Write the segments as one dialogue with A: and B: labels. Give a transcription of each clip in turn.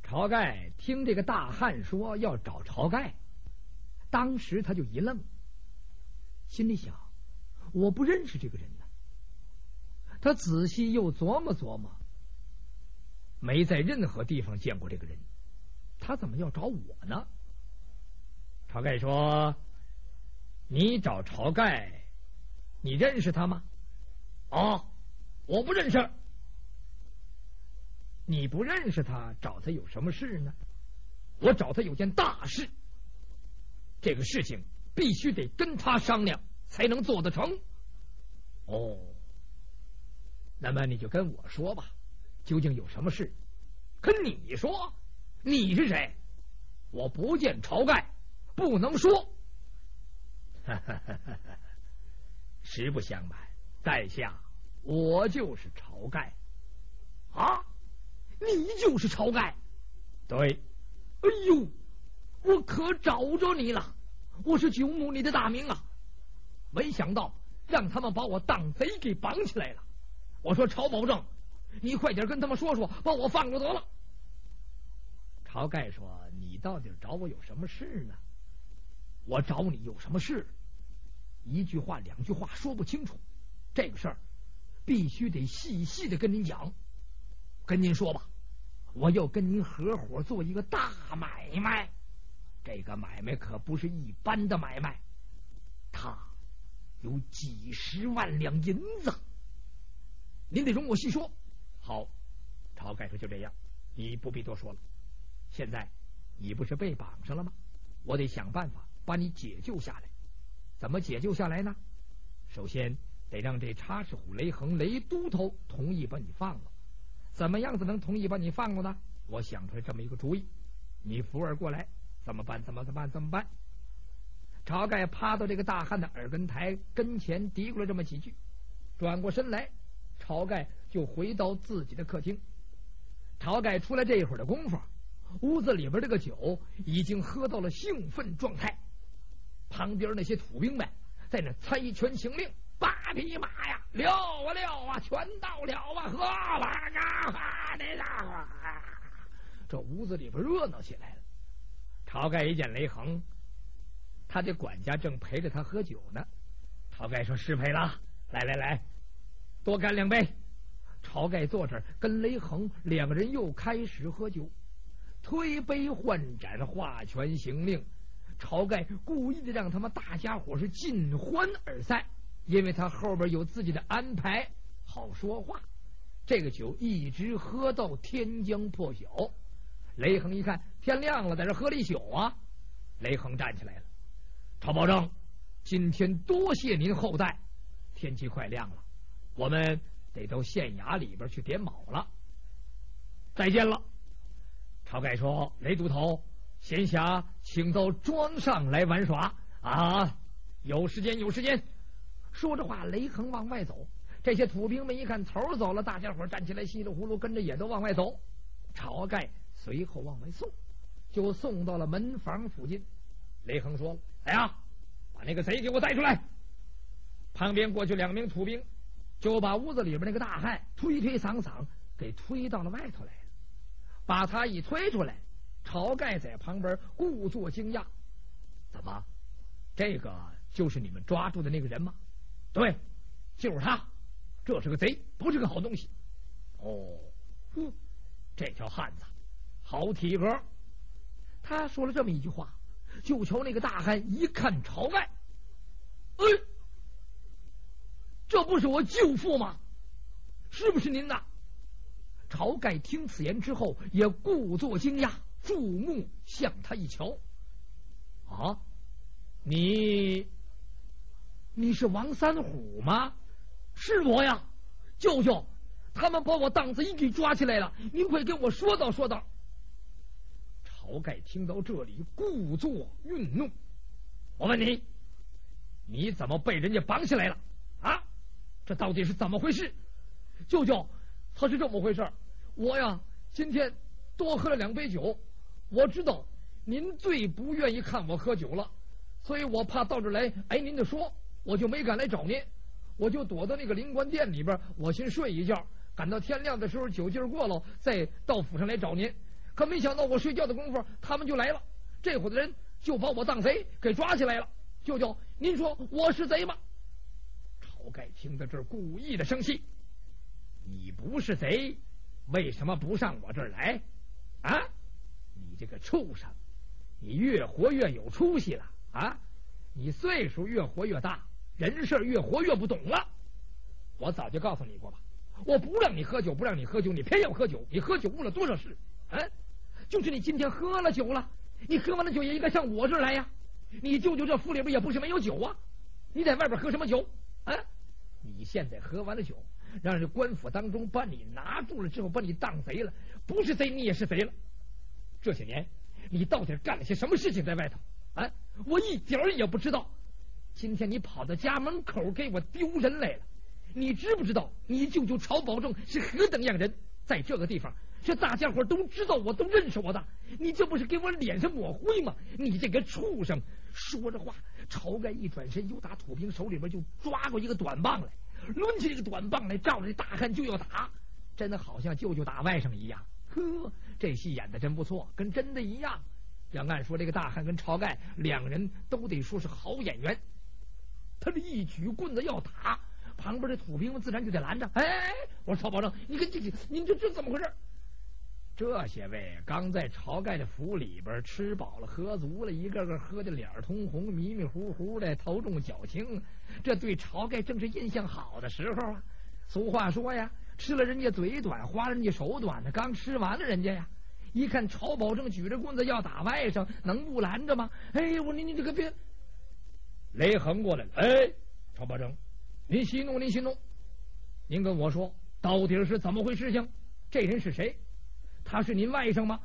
A: 晁盖听这个大汉说要找晁盖，当时他就一愣，心里想：我不认识这个人呢。他仔细又琢磨琢磨，没在任何地方见过这个人，他怎么要找我呢？晁盖说：你找晁盖，你认识他吗？哦，我不认识。你不认识他，找他有什么事呢？我找他有件大事，这个事情必须得跟他商量才能做得成。哦，那么你就跟我说吧，究竟有什么事？跟你说？你是谁？我不见晁盖，不能说。实不相瞒，在下我就是晁盖。啊，你就是晁盖？对。哎呦，我可找着你了！我是九牧里的大名啊，没想到让他们把我当贼给绑起来了。我说晁保正，你快点跟他们说说，把我放了得了。晁盖说：你到底找我有什么事呢？我找你有什么事？一句话两句话说不清楚，这个事儿必须得细细的跟您讲。跟您说吧，我要跟您合伙做一个大买卖，这个买卖可不是一般的买卖，它有几十万两银子，您得容我细说。好，晁盖说：就这样，你不必多说了。现在你不是被绑上了吗？我得想办法把你解救下来。怎么解救下来呢？首先得让这插翅虎雷横雷都头同意把你放了。怎么样子能同意把你放了呢？我想出来这么一个主意，你扶儿过来，怎么办？怎么办？晁盖趴到这个大汉的耳根台跟前嘀咕了这么几句，转过身来，晁盖就回到自己的客厅。晁盖出来这一会儿的功夫，屋子里边这个酒已经喝到了兴奋状态，旁边那些土兵们在那猜拳行令：八匹马呀，溜啊，全到了啊，喝吧啊！这屋子里边热闹起来了。晁盖一见雷横，他的管家正陪着他喝酒呢。晁盖说：失陪了，来，多干两杯。晁盖坐这儿跟雷横两个人又开始喝酒，推杯换盏，画拳行令。晁盖故意的让他们大家伙是尽欢而散，因为他后边有自己的安排，好说话。这个酒一直喝到天将破晓。雷横一看天亮了，在这喝了一宿啊。雷横站起来了：晁保正，今天多谢您厚待，天气快亮了，我们得到县衙里边去点卯了。再见了。晁盖说：雷都头，闲暇请到庄上来玩耍啊！有时间。说着话，雷横往外走。这些土兵们一看头走了，大家伙站起来，稀里糊涂跟着也都往外走。晁盖随后往外送，就送到了门房附近。雷横说：来呀，把那个贼给我带出来。旁边过去两名土兵，就把屋子里边那个大汉推搡给推到了外头来了。把他一推出来，晁盖在旁边故作惊讶：怎么，这个就是你们抓住的那个人吗？对，就是他，这是个贼，不是个好东西。哦，这条汉子好体格。他说了这么一句话，就瞧那个大汉一看晁盖，这不是我舅父吗？是不是您呐？晁盖听此言之后也故作惊讶，注目向他一瞧：啊，你是王三虎吗？是我呀，舅舅，他们把我当贼给抓起来了，您快给我说道。晁盖听到这里，故作愠怒：我问你，你怎么被人家绑起来了啊？这到底是怎么回事？舅舅，他是这么回事，我呀今天多喝了2杯酒，我知道您最不愿意看我喝酒了，所以我怕到这来挨您的说，我就没敢来找您，我就躲到那个灵官殿里边，我先睡一觉，赶到天亮的时候酒劲过了，再到府上来找您。 可没想到我睡觉的功夫，他们就来了。这伙子人就把我当贼给抓起来了。舅舅，您说我是贼吗？晁盖听到这儿，故意的生气：“你不是贼，为什么不上我这儿来？啊，你这个畜生！你越活越有出息了啊！你岁数越活越大，人事越活越不懂了。我早就告诉你过吧，我不让你喝酒，不让你喝酒，你偏要喝酒，你喝酒误了多少事？就是你今天喝了酒了，你喝完了酒也应该上我这儿来呀。你舅舅这府里边也不是没有酒啊，你在外边喝什么酒？你现在喝完了酒，让人官府当中把你拿住了之后，把你当贼了，不是贼你也是贼了。这些年你到底干了些什么事情在外头？我一点儿也不知道。今天你跑到家门口给我丢人来了，你知不知道你舅舅晁保正是何等样人？在这个地方是大家伙都知道，我都认识我的，你这不是给我脸上抹灰吗？你这个畜生！说着话，晁盖一转身，又打土兵手里边就抓过一个短棒来，抡起这个短棒来，照着这大汉就要打，真的好像舅舅打外甥一样。呵，这戏演的真不错，跟真的一样。要按说这个大汉跟晁盖两人都得说是好演员。他这一举棍子要打，旁边的土兵们自然就得拦着。我说晁保正，你看您这怎么回事？这些位刚在晁盖的府里边吃饱了喝足了，一个个喝的脸通红，迷迷糊糊的，头重脚轻，这对晁盖正是印象好的时候啊。俗话说呀，吃了人家嘴短，花人家手短的，刚吃完了人家呀。一看晁保正举着棍子要打外甥，能不拦着吗？我说你这个别。雷横过来了，晁保正，您息怒，您跟我说到底是怎么回事情？这人是谁？他是您外甥吗？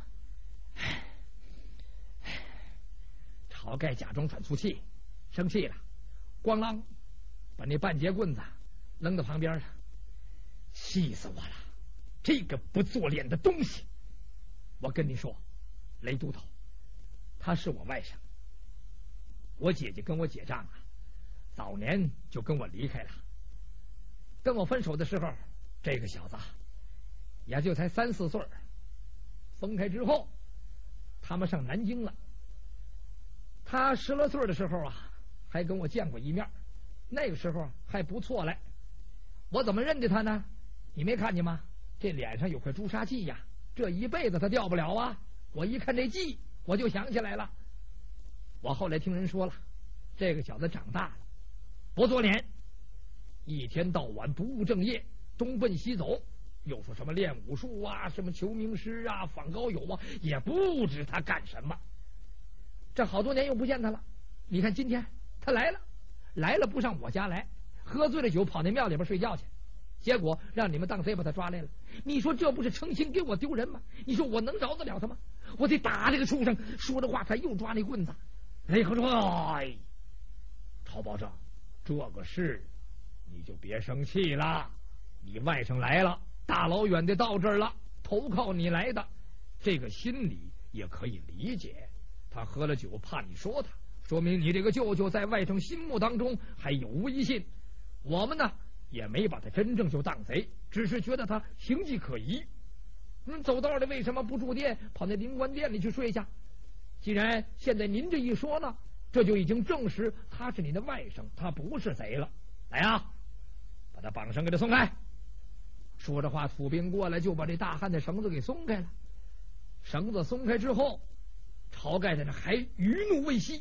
A: 晁盖假装喘粗气，生气了，咣啷把那半截棍子扔到旁边了。气死我了，这个不做脸的东西！我跟你说，雷都头，他是我外甥。我姐姐跟我结账早年就跟我离开了。跟我分手的时候，这个小子也就才3、4岁。分开之后，他们上南京了。他10来岁的时候还跟我见过一面，那个时候还不错嘞。我怎么认得他呢？你没看见吗？这脸上有块朱砂记呀，这一辈子他掉不了啊。我一看这记，我就想起来了。我后来听人说了，这个小子长大了，不做脸，一天到晚不务正业，东奔西走，又说什么练武术啊，什么求名师啊，访高友啊，也不知他干什么。这好多年又不见他了。你看今天他来了不上我家来，喝醉了酒跑那庙里边睡觉去，结果让你们当贼把他抓来了。你说这不是诚心给我丢人吗？你说我能饶得了他吗？我得打这个畜生！说着话，他又抓那棍子。雷横说：“晁保正，这个事你就别生气了。你外甥来了，大老远的到这儿了，投靠你来的，这个心里也可以理解。他喝了酒，怕你说他，说明你这个舅舅在外甥心目当中还有威信。我们呢，也没把他真正就当贼，只是觉得他行迹可疑。走道的为什么不住店，跑那灵官殿里去睡下？既然现在您这一说呢，这就已经证实他是你的外甥，他不是贼了。来把他绑绳给他松开。”说着话，土兵过来就把这大汉的绳子给松开了。绳子松开之后，晁盖在那还余怒未息：“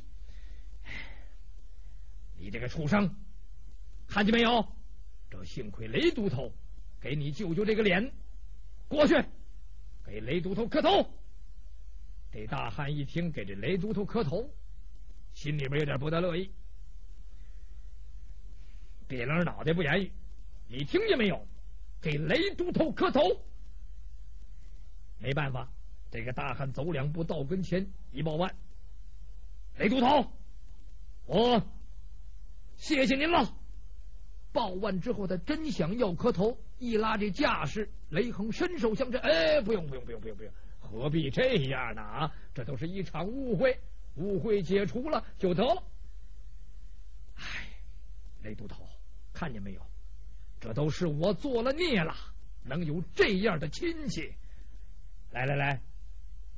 A: 你这个畜生，看见没有？这幸亏雷都头给你舅舅这个脸，过去给雷都头磕头。”这大汉一听给这雷都头磕头，心里边有点不大乐意，别愣脑袋不言语。你听见没有？给雷都头磕头。没办法，这个大汉走2步到跟前一抱腕：“雷都头，我谢谢您了。”抱腕之后，他真想要磕头，一拉这架势，雷横伸手相阵：“不用，何必这样呢？这都是一场误会，误会解除了就得了。”雷都头，看见没有？这都是我做了孽了，能有这样的亲戚。来，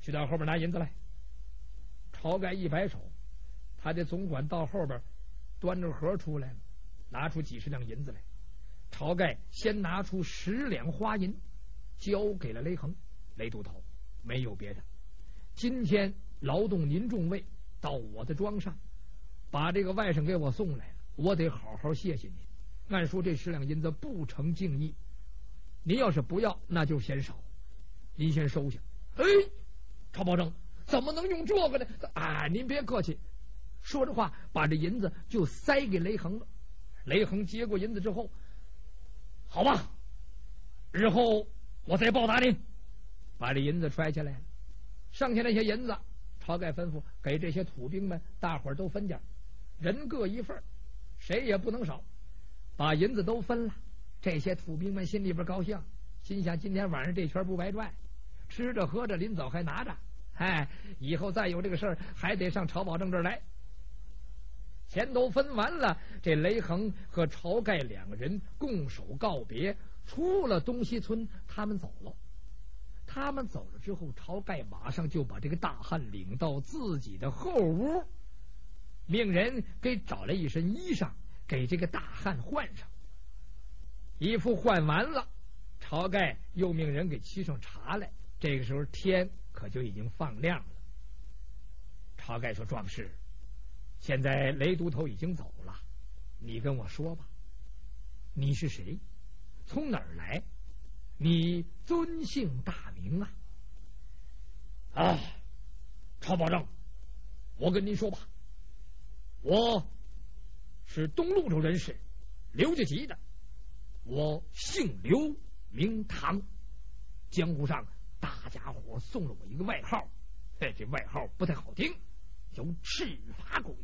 A: 去到后边拿银子来。晁盖一摆手，他的总管到后边端着盒出来了，拿出几十两银子来。晁盖先拿出10两花银，交给了雷横。雷都头，没有别的，今天劳动您众位到我的庄上，把这个外甥给我送来了，我得好好谢谢您。按说这10两银子不成敬意，您要是不要，那就嫌少，您先收下。哎，晁保正怎么能用这个呢？啊，您别客气。说着话，把这银子就塞给雷横了。雷横接过银子之后，好吧，日后我再报答您。把这银子揣起来了，剩下那些银子，晁盖吩咐给这些土兵们，大伙儿都分点，人各一份，谁也不能少。把银子都分了，这些土兵们心里边高兴，心想今天晚上这圈不白转，吃着喝着，临走还拿着，哎，以后再有这个事儿还得上晁保正这儿来。钱都分完了，这雷横和晁盖2个人拱手告别，出了东西村，他们走了。他们走了之后，晁盖马上就把这个大汉领到自己的后屋，命人给找来一身衣裳，给这个大汉换上。衣服换完了，晁盖又命人给沏上茶来。这个时候天可就已经放亮了。晁盖说：“壮士，现在雷都头已经走了，你跟我说吧，你是谁？从哪儿来？你尊姓大名啊？”啊，晁保正，我跟您说吧，我是东潞州人士，刘家集的，我姓刘，名唐。江湖上大家伙送了我一个外号，这外号不太好听，叫赤发鬼。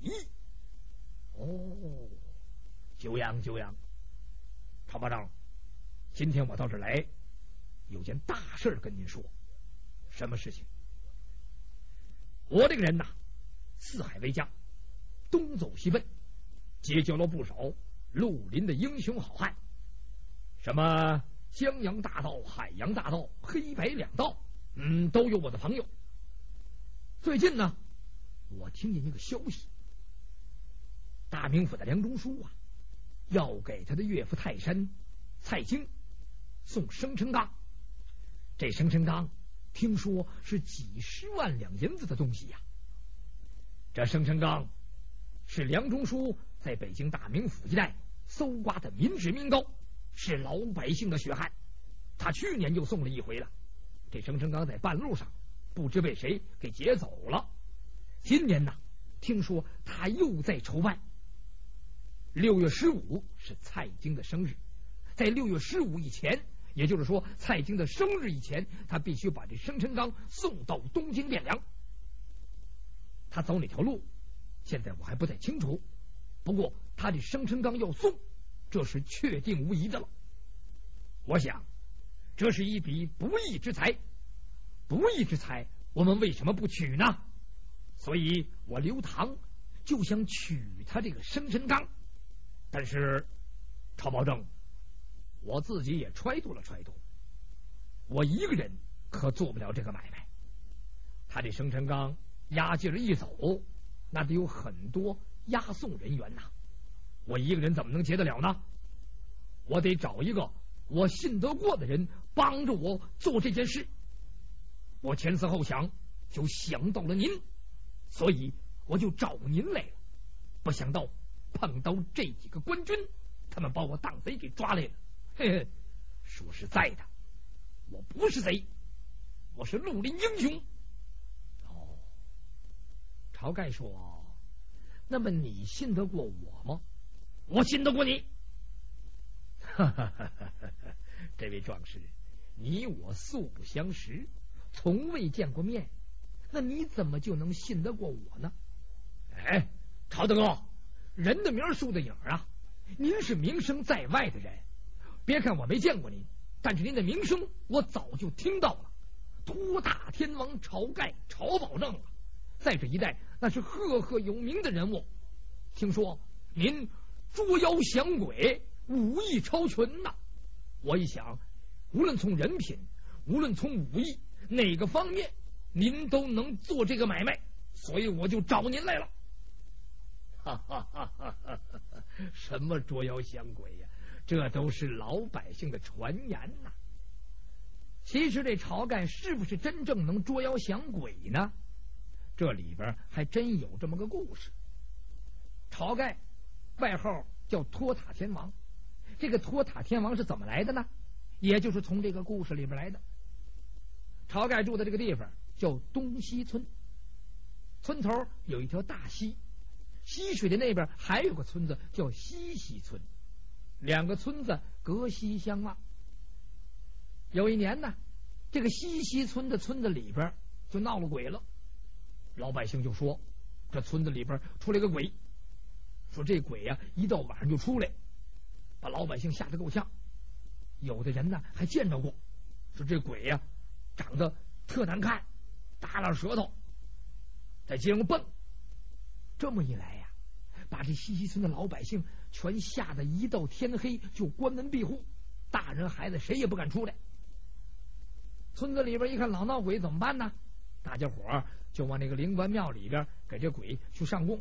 A: 哦，久仰久仰。晁保正，今天我到这儿来，有件大事跟您说。什么事情？我这个人呐，四海为家，东走西奔，结交了不少绿林的英雄好汉，什么江洋大盗、海洋大盗、黑白两道，都有我的朋友。最近呢，我听见一个消息，大名府的梁中书啊，要给他的岳父泰山蔡京送生辰纲。这生辰纲听说是几十万两银子的东西呀。这生辰纲是梁中书在北京大名府一带搜刮的民脂民膏，是老百姓的血汗。他去年就送了一回了，这生辰纲在半路上不知被谁给劫走了。今年呢，听说他又在筹办。6月15是蔡京的生日，在6月15以前，也就是说蔡京的生日以前，他必须把这生辰纲送到东京汴梁。他走哪条路，现在我还不太清楚，不过他这生辰纲要送，这是确定无疑的了。我想这是一笔不义之财，不义之财我们为什么不取呢？所以我刘唐就想取他这个生辰纲。但是晁保正，我自己也揣度了揣度，我一个人可做不了这个买卖。他这生辰纲押劲儿一走，那得有很多押送人员呐，我一个人怎么能结得了呢？我得找一个我信得过的人帮着我做这件事。我前思后想，就想到了您，所以我就找您来了。不想到碰到这几个官军，他们把我当贼给抓来了。嘿嘿，说实在的，我不是贼，我是绿林英雄。哦，晁盖说：“那么你信得过我吗？”我信得过你。哈哈哈哈哈！这位壮士，你我素不相识，从未见过面，那你怎么就能信得过我呢？哎，晁大哥，人的名树的影啊，您是名声在外的人，别看我没见过您，但是您的名声我早就听到了。托大天王晁盖、晁保正啊，在这一带那是赫赫有名的人物。听说您捉妖降鬼，武艺超群呐。我一想，无论从人品，无论从武艺哪个方面， 您都能做这个买卖，所以我就找您来了。哈哈哈哈哈！什么捉妖降鬼呀？这都是老百姓的传言呐。其实这晁盖是不是真正能捉妖降鬼呢？这里边还真有这么个故事。晁盖外号叫托塔天王，这个托塔天王是怎么来的呢？也就是从这个故事里边来的。晁盖住的这个地方叫东溪村，村头有一条大溪，溪水的那边还有个村子叫西溪村，两个村子隔溪相望。有一年呢，这个西溪村的村子里边就闹了鬼了，老百姓就说这村子里边出来个鬼，说这鬼呀一到晚上就出来，把老百姓吓得够呛。有的人呢还见着过，说这鬼呀长得特难看，耷拉舌头，在街上蹦。这么一来呀，把这西溪村的老百姓全吓得一到天黑就关门闭户，大人孩子谁也不敢出来。村子里边一看老闹鬼怎么办呢？大家伙就往那个灵官庙里边给这鬼去上供，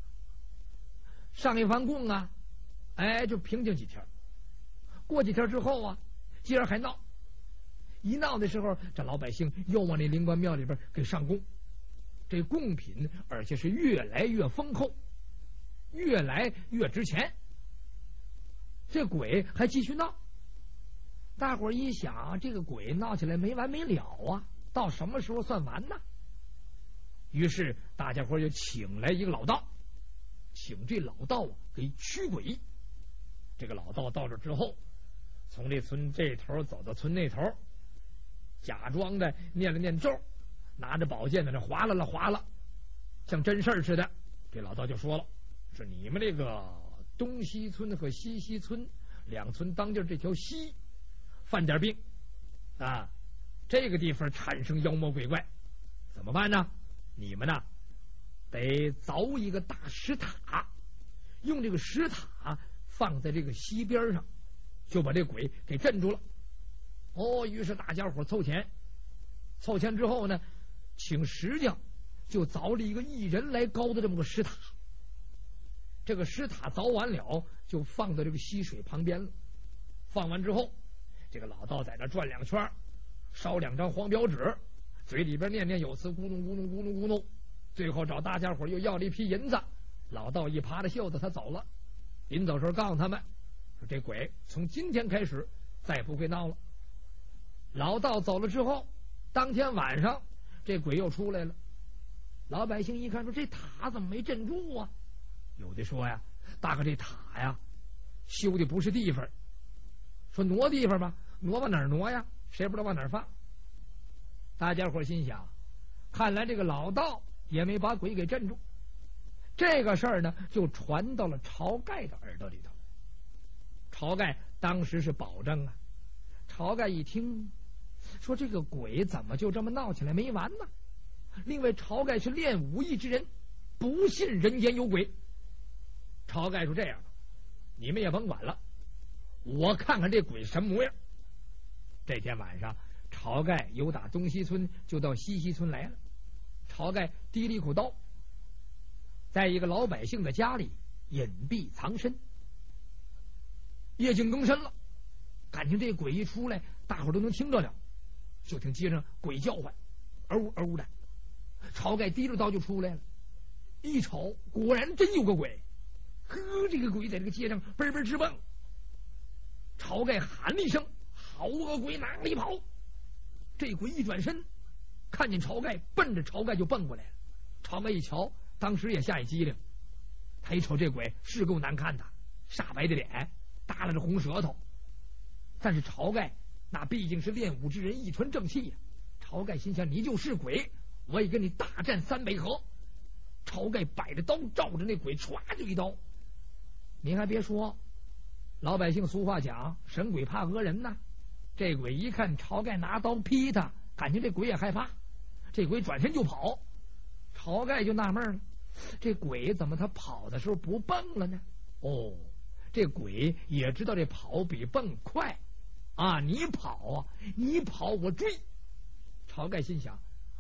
A: 上一番供啊，就平静几天。过几天之后啊，接着还闹，一闹的时候，这老百姓又往那灵官庙里边给上供，这贡品而且是越来越丰厚，越来越值钱。这鬼还继续闹，大伙儿一想，这个鬼闹起来没完没了啊，到什么时候算完呢？于是大家伙儿就请来一个老道，请这老道给驱鬼。这个老道到这之后，从这村这头走到村那头，假装的念了念咒，拿着宝剑在那划拉了划拉，像真事儿似的。这老道就说了，是你们这个东溪村和西溪村两村当间这条溪犯点病啊，这个地方产生妖魔鬼怪，怎么办呢？你们呢得凿一个大石塔，用这个石塔放在这个溪边上，就把这鬼给镇住了。于是大家伙凑钱之后呢，请石匠就凿了一个1人来高的这么个石塔。这个石塔凿完了，就放到这个溪水旁边了。放完之后，这个老道在那转2圈，烧2张黄表纸，嘴里边念念有词，咕咚咕咚咕咚咕咚，最后找大家伙又要了一批银子。老道一扒着袖子，他走了。临走时候告诉他们说，这鬼从今天开始再不会闹了。老道走了之后，当天晚上这鬼又出来了。老百姓一看说，这塔怎么没镇住啊？有的说呀，大概这塔呀修的不是地方，说挪地方吧，挪往哪儿挪呀？谁不知道往哪儿放。大家伙心想，看来这个老道也没把鬼给镇住。这个事儿呢就传到了晁盖的耳朵里头。晁盖当时是保证啊。晁盖一听说，这个鬼怎么就这么闹起来没完呢？另外晁盖是练武艺之人，不信人间有鬼。晁盖说，这样吧，你们也甭管了，我看看这鬼什么模样。这天晚上，晁盖由打东溪村就到西溪村来了。晁盖提了一口刀，在一个老百姓的家里隐蔽藏身。夜静更深了，感情这鬼一出来，大伙都能听着了，就听街上鬼叫唤，嗷嗷的。晁盖提着刀就出来了，一瞅，果然真有个鬼。这个鬼在这个街上嘣嘣直蹦。晁盖喊了一声，好恶鬼，哪里跑？这鬼一转身，看见晁盖，奔着晁盖就蹦过来了。晁盖一瞧，当时也吓一激灵。他一瞅这鬼是够难看的，煞白的脸，耷拉着红舌头。但是晁盖那毕竟是练武之人，一传正气呀。晁盖心想，你就是鬼，我也跟你大战300合。晁盖摆着刀照着那鬼歘就一刀。你还别说，老百姓俗话讲，神鬼怕讹人呐。这鬼一看晁盖拿刀劈他，感情这鬼也害怕，这鬼转身就跑。晁盖就纳闷了，这鬼怎么他跑的时候不蹦了呢？这鬼也知道这跑比蹦快啊！你跑我追。晁盖心想，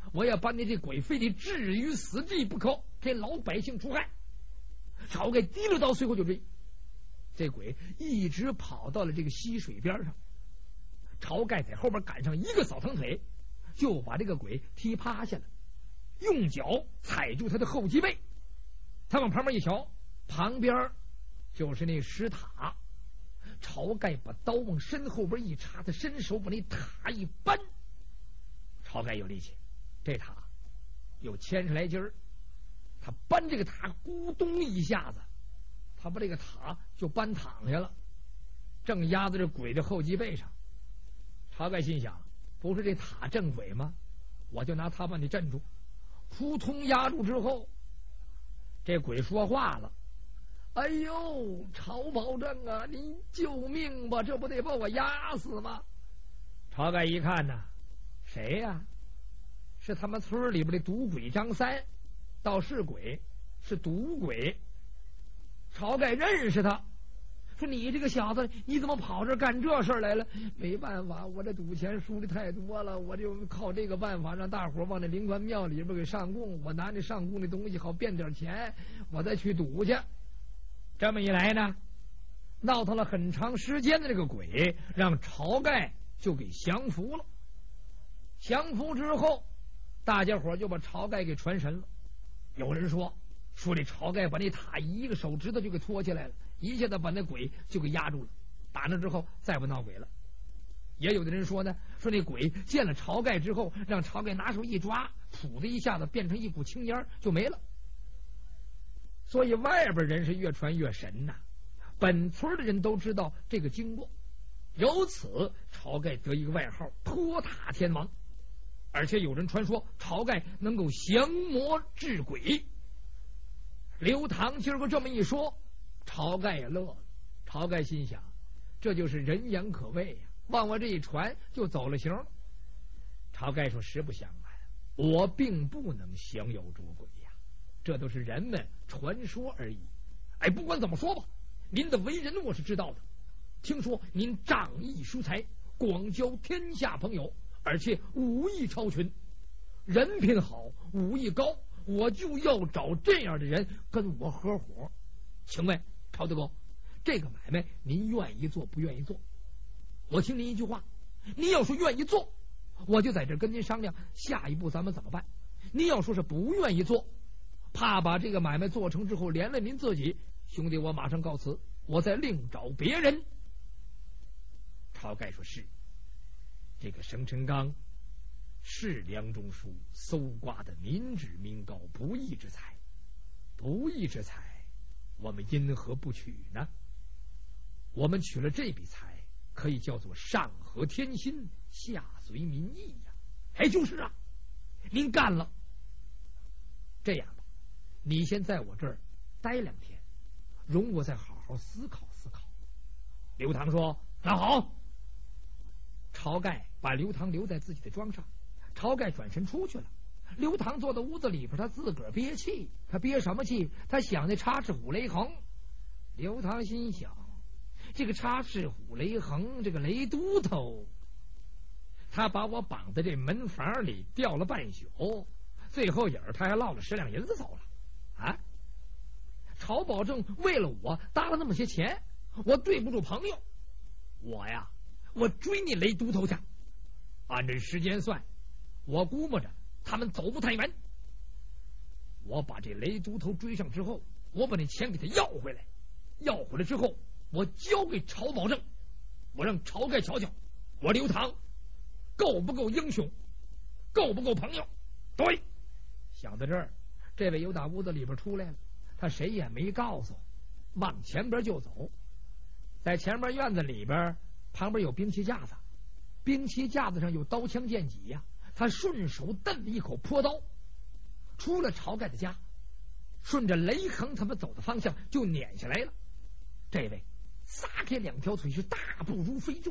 A: 我要把你这鬼非得置于死地不可，给老百姓除害。晁盖提了刀，随后就追。这鬼一直跑到了这个溪水边上，晁盖在后边赶上一个扫堂腿，就把这个鬼踢趴下了，用脚踩住他的后脊背。他往旁边一瞧，旁边就是那石塔。晁盖把刀往身后边一插，他伸手把那塔一搬。晁盖有力气，这塔有1000来斤儿，他搬这个塔，咕咚一下子，他把这个塔就搬躺下了，正压在这鬼的后脊背上。晁盖心想，不是这塔镇鬼吗？我就拿它把你镇住。扑通压住之后，这鬼说话了：哎呦，晁保正啊，你救命吧，这不得把我压死吗？晁盖一看呐，谁呀？是他们村里边的赌鬼张三，倒是鬼，是赌鬼。晁盖认识他，说你这个小子，你怎么跑这干这事来了？没办法，我这赌钱输的太多了，我就靠这个办法让大伙往那灵官庙里边给上供，我拿那上供的东西好变点钱，我再去赌去。这么一来呢，闹腾了很长时间的这个鬼，让晁盖就给降服了。降服之后，大家伙就把晁盖给传神了。有人说这晁盖把那塔一个手指头就给托起来了，一下子把那鬼就给压住了，打那之后再不闹鬼了。也有的人说呢，那鬼见了晁盖之后，让晁盖拿手一抓，噗的一下子变成一股青烟就没了。所以外边人是越传越神呐，本村的人都知道这个经过，由此晁盖得一个外号托塔天王。而且有人传说晁盖能够降魔治鬼。刘唐今儿个这么一说，晁盖也乐了。晁盖心想，这就是人言可畏呀，往我这一传就走了形了。晁盖说，实不相瞒，我并不能降妖捉鬼呀，这都是人们传说而已。哎，不管怎么说吧，您的为人我是知道的，听说您仗义疏财，广交天下朋友，而且武艺超群，人品好，武艺高，我就要找这样的人跟我合伙。请问晁德公，这个买卖您愿意做不愿意做？我听您一句话，您要说愿意做，我就在这跟您商量下一步咱们怎么办。您要说是不愿意做，怕把这个买卖做成之后连累您自己，兄弟我马上告辞，我再另找别人。晁盖说，是这个生辰纲是梁中书搜刮的民脂民膏，不义之财，不义之财，我们因何不取呢？我们取了这笔财，可以叫做上合天心，下随民意呀。哎，就是啊，您干了。这样吧，你先在我这儿待2天，容我再好好思考思考。刘唐说，那好。晁盖把刘唐留在自己的庄上，晁盖转身出去了。刘唐坐在屋子里边，他自个儿憋气。他憋什么气？他想那插翅虎雷横。刘唐心想，这个插翅虎雷横，这个雷都头，他把我绑在这门房里吊了半宿，最后影他还落了10两银子走了啊！晁保正为了我搭了那么些钱，我对不住朋友，我追你雷都头去。按这时间算，我估摸着他们走不太远。我把这雷都头追上之后，我把那钱给他要回来，要回来之后，我交给晁保正，我让晁盖瞧瞧，我刘唐够不够英雄，够不够朋友。对，想到这儿，这位又打屋子里边出来了，他谁也没告诉，往前边就走。在前面院子里边，旁边有兵器架子，兵器架子上有刀枪剑戟呀，他顺手蹬了一口泼刀，出了晁盖的家，顺着雷横他们走的方向就撵下来了。这位撒开2条腿，是大步如飞，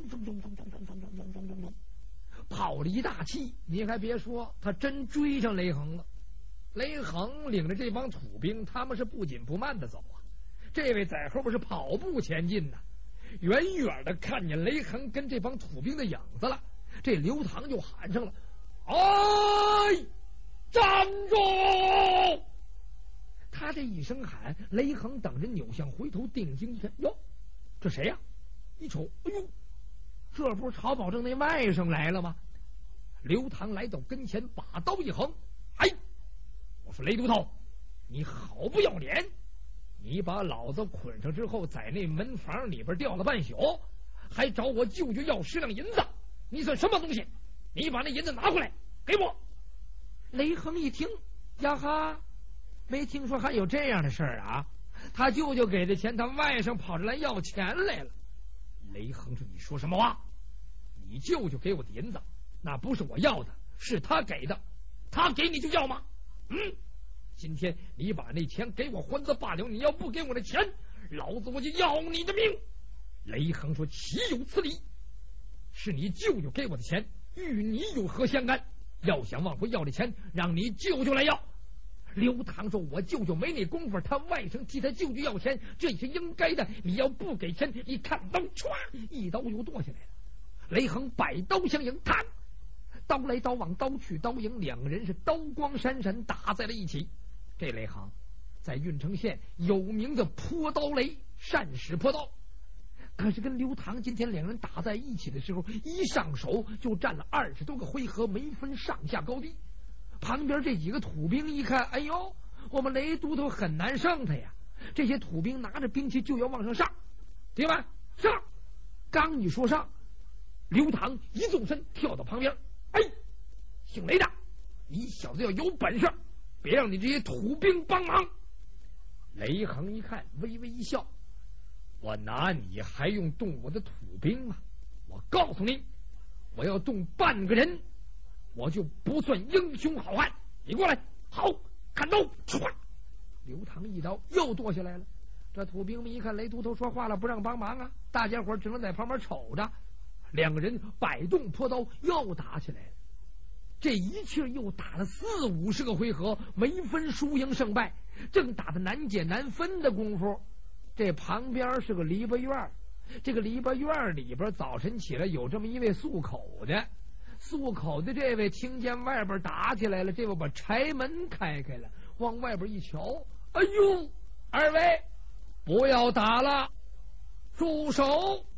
A: 跑了一大气。你还别说，他真追上雷横了。雷横领着这帮土兵，他们是不紧不慢的走啊。这位在后边是跑步前进呐，远远的看见雷横跟这帮土兵的影子了。这刘唐就喊上了：哎， 一声喊，雷横等人扭向回头，定睛一看，哟，这谁呀？一瞅，哎呦，这不是曹保正那外甥来了吗？刘唐来到跟前，把刀一横，哎，我说雷都头，你好不要脸！你把老子捆上之后，在那门房里边吊了半宿，还找我舅舅要10两银子，你算什么东西？你把那银子拿回来给我！雷横一听，呀哈，没听说还有这样的事儿啊！他舅舅给的钱，他外甥跑着来要钱来了。雷横说：“你说什么话？你舅舅给我的银子，那不是我要的，是他给的，他给你就要吗？今天你把那钱给我还则罢了，你要不给我的钱，老子我就要你的命！”雷横说：“岂有此理！是你舅舅给我的钱，与你有何相干？要想往回要这钱，让你舅舅来要。”刘唐说：“我舅舅没那功夫，他外甥替他舅舅要钱，这是应该的。你要不给钱，你看刀，唰，一刀又剁下来了。”雷横摆刀相迎，弹，刀来刀往，刀去刀迎，两个人是刀光闪闪，打在了一起。这雷横在郓城县有名的泼刀雷，善使泼刀。可是跟刘唐今天两人打在一起的时候，一上手就战了20多个回合，没分上下高低。旁边这几个土兵一看，哎呦，我们雷都头很难胜他呀！这些土兵拿着兵器就要往上上，对吧？上！刚一说上，刘唐一纵身跳到旁边，哎，姓雷的，你小子要有本事，别让你这些土兵帮忙。雷横一看，微微一笑：“我拿你还用动我的土兵吗？我告诉你，我要动半个人，我就不算英雄好汉。你过来，好，砍刀！”唰，刘唐一刀又剁下来了。这土兵们一看雷都头说话了，不让帮忙啊，大家伙只能在旁边瞅着。两个人摆动泼刀，又打起来了。这一气又打了40-50个回合，没分输赢胜败。正打得难解难分的功夫，这旁边是个篱笆院，这个篱笆院里边早晨起来有这么一位宿口的，宿口的这位听见外边打起来了，这位把柴门开开了，往外边一瞧，哎呦，二位不要打了，住手！